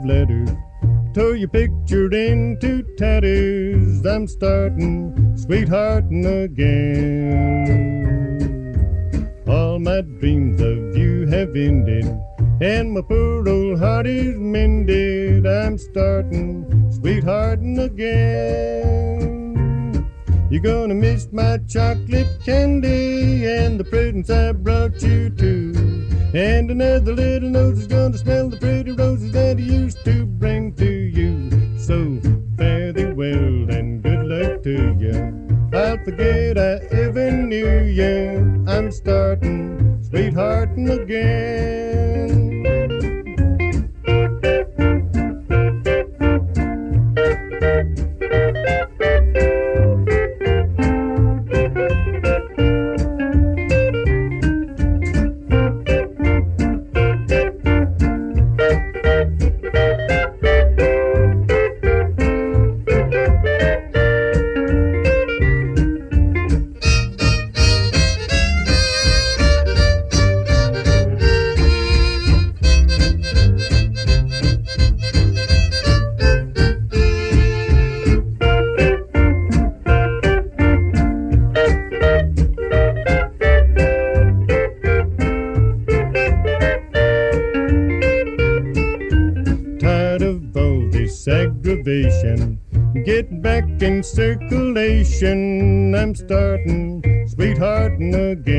letters, tore your picture into tatters. I'm starting sweethearting again. All my dreams of you have ended, and my poor old heart is mended. I'm starting sweethearting again. You're gonna miss my chocolate candy and the presents I brought you too. And another little nose is gonna smell the pretty roses that he used to bring to you. So fare thee well and good luck to you. I'll forget I ever knew you. I'm starting sweethearting again. Aggravation, get back in circulation. I'm starting sweethearting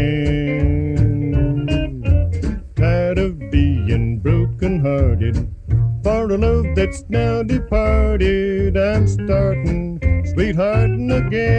again. Tired of being broken-hearted for a love that's now departed. I'm starting sweethearting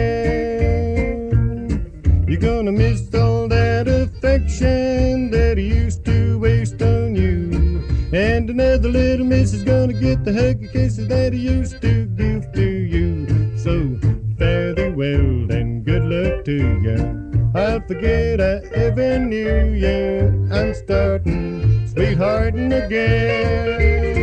again. You're gonna miss all that affection that I used to waste on you. And another little miss is gonna get the huggy kisses that he used to give to you. So fare thee well and good luck to you. I'll forget I ever knew you. I'm starting sweethearting again.